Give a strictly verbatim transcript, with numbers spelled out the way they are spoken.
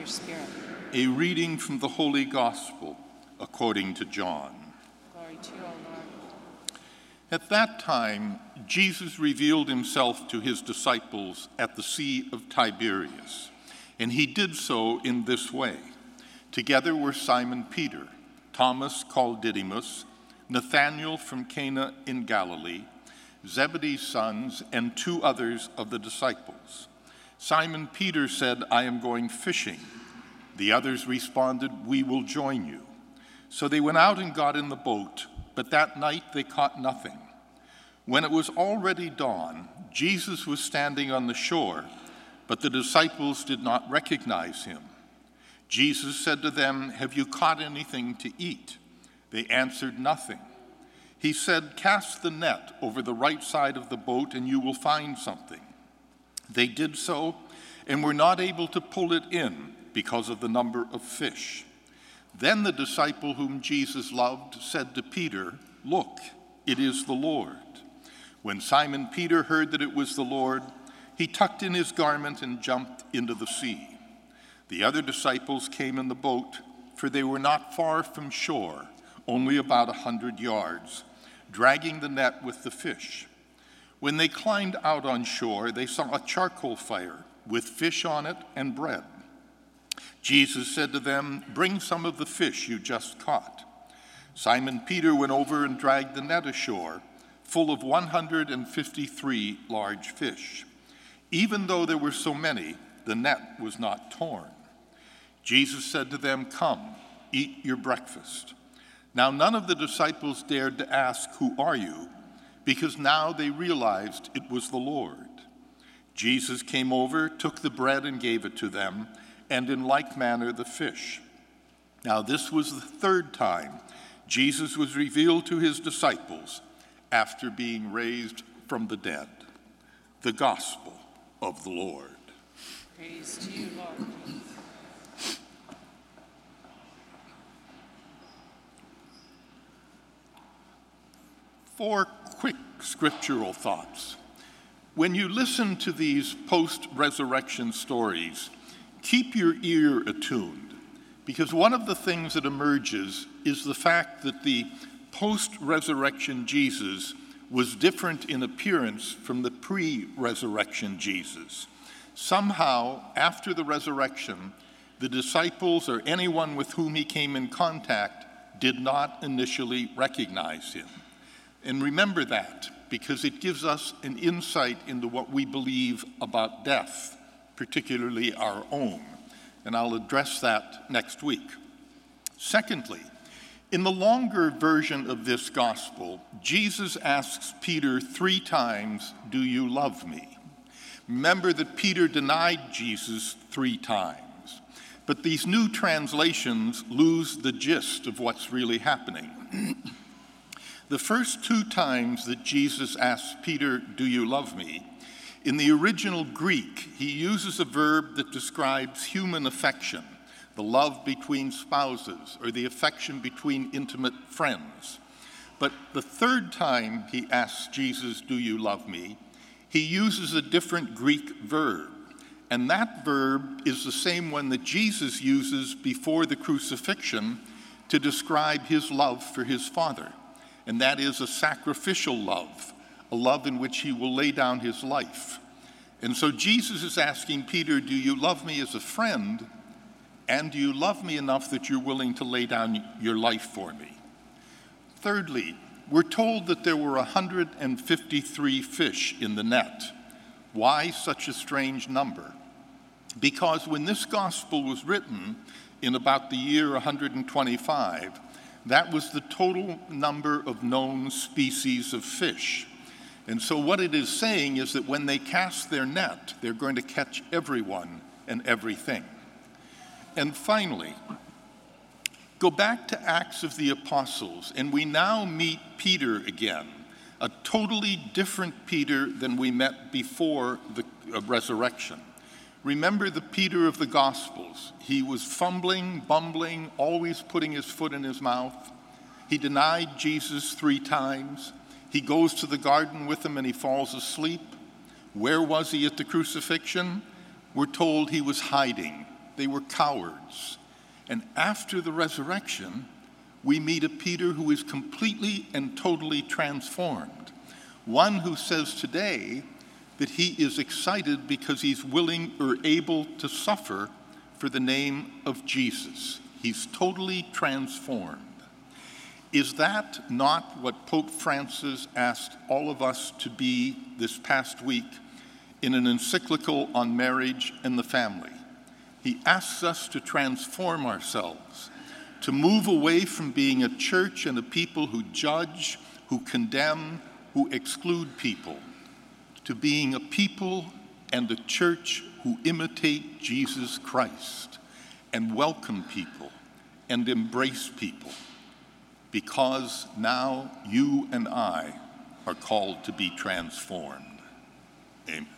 your spirit. A reading from the Holy Gospel according to John. Glory to you, O Lord. At that time, Jesus revealed himself to his disciples at the Sea of Tiberias, and he did so in this way. Together were Simon Peter, Thomas called Didymus, Nathanael from Cana in Galilee, Zebedee's sons, and two others of the disciples. Simon Peter said, "I am going fishing." The others responded, "We will join you." So they went out and got in the boat, but that night they caught nothing. When it was already dawn, Jesus was standing on the shore, but the disciples did not recognize him. Jesus said to them, "Have you caught anything to eat?" They answered, "Nothing." He said, "Cast the net over the right side of the boat and you will find something." They did so and were not able to pull it in because of the number of fish. Then the disciple whom Jesus loved said to Peter, "Look, it is the Lord." When Simon Peter heard that it was the Lord, he tucked in his garment and jumped into the sea. The other disciples came in the boat, for they were not far from shore, only about a hundred yards, dragging the net with the fish. When they climbed out on shore, they saw a charcoal fire with fish on it and bread. Jesus said to them, "Bring some of the fish you just caught." Simon Peter went over and dragged the net ashore, full of one hundred fifty-three large fish. Even though there were so many, the net was not torn. Jesus said to them, "Come, eat your breakfast." Now none of the disciples dared to ask, "Who are you?" because now they realized it was the Lord. Jesus came over, took the bread and gave it to them, and in like manner the fish. Now this was the third time Jesus was revealed to his disciples after being raised from the dead. The Gospel of the Lord. Praise to you, Lord. Four quick scriptural thoughts. When you listen to these post-resurrection stories, keep your ear attuned, because one of the things that emerges is the fact that the post-resurrection Jesus was different in appearance from the pre-resurrection Jesus. Somehow, after the resurrection, the disciples or anyone with whom he came in contact did not initially recognize him. And remember that, because it gives us an insight into what we believe about death, particularly our own. And I'll address that next week. Secondly, in the longer version of this gospel, Jesus asks Peter three times, "Do you love me?" Remember that Peter denied Jesus three times. But these new translations lose the gist of what's really happening. The first two times that Jesus asks Peter, "Do you love me?" in the original Greek, he uses a verb that describes human affection, the love between spouses, or the affection between intimate friends. But the third time he asks Jesus, "Do you love me?" he uses a different Greek verb. And that verb is the same one that Jesus uses before the crucifixion to describe his love for his Father. And that is a sacrificial love, a love in which he will lay down his life. And so Jesus is asking Peter, "Do you love me as a friend? And do you love me enough that you're willing to lay down your life for me?" Thirdly, we're told that there were one hundred fifty-three fish in the net. Why such a strange number? Because when this gospel was written in about the year one hundred twenty-five, that was the total number of known species of fish. And so what it is saying is that when they cast their net, they're going to catch everyone and everything. And finally, go back to Acts of the Apostles, and we now meet Peter again, a totally different Peter than we met before the uh, resurrection. Remember the Peter of the Gospels. He was fumbling, bumbling, always putting his foot in his mouth. He denied Jesus three times. He goes to the garden with him and he falls asleep. Where was he at the crucifixion? We're told he was hiding they were cowards. And after the resurrection, we meet a Peter who is completely and totally transformed. One who says today that he is excited because he's willing or able to suffer for the name of Jesus. He's totally transformed. Is that not what Pope Francis asked all of us to be this past week in an encyclical on marriage and the family? He asks us to transform ourselves, to move away from being a church and a people who judge, who condemn, who exclude people, to being a people and a church who imitate Jesus Christ and welcome people and embrace people, because now you and I are called to be transformed. Amen.